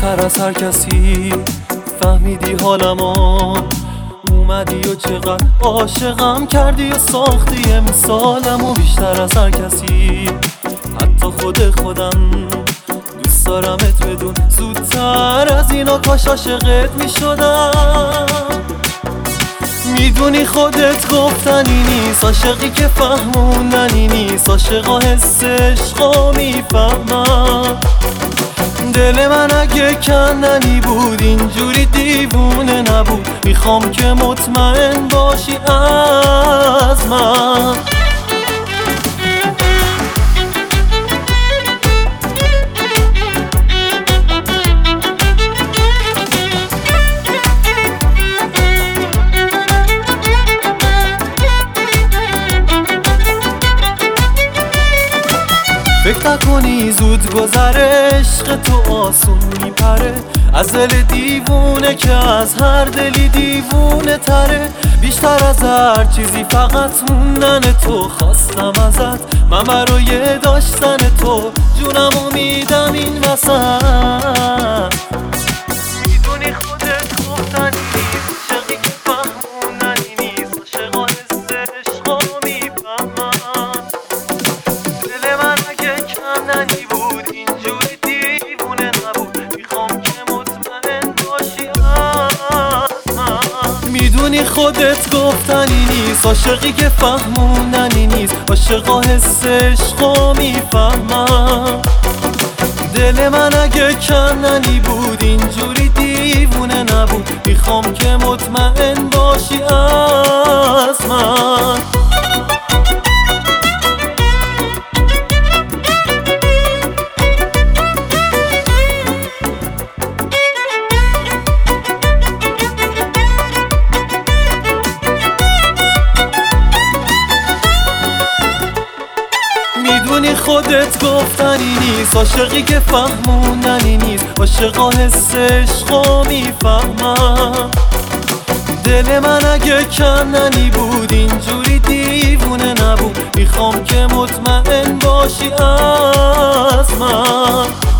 بیشتر از هر کسی فهمیدی حالمو، اومدی و چقدر عاشقم کردی و ساختی امسالمو. بیشتر از هر کسی حتی خودم دوست دارمت بدون زودتر از اینا کاش عاشقت میشدم. میدونی خودت گفتنی نیست، عاشقی که فهموندنی نیست، عاشقا حس عشقا میفهمن. دل من اگه کندنی بود اینجوری دیوونه نبود، میخوام که مطمئن باشی از من. فکر نکنی زود گذره، عشق تو آسون میپره از دل دیوونه که از هر دلی دیوونه تره. بیشتر از هر چیزی فقط موندن تو خواستم ازت، من برای داشتن تو جونمو میدم این وسط. میدونی خودت گفتنی نیست، عاشقی که فهموندنی نیست، عاشقا حس عشقا میفهمن. دل من اگه کندنی بود اینجوری دیوونه نبود، میخوام که مطمئن باشی از من. میدونی خودت گفتنی نیست، عاشقی که فهموندنی نیست، عاشقا حس عشقا میفهمن. دل من اگه کندنی بود اینجوری دیوونه نبود، میخوام که مطمئن باشی از من. میدونی خودت گفتنی نیست، عاشقی که فهموندنی نیست، عاشقا حس عشقا میفهمن. دل من اگه کندنی بود اینجوری دیوونه نبود، میخوام که مطمئن باشی از من.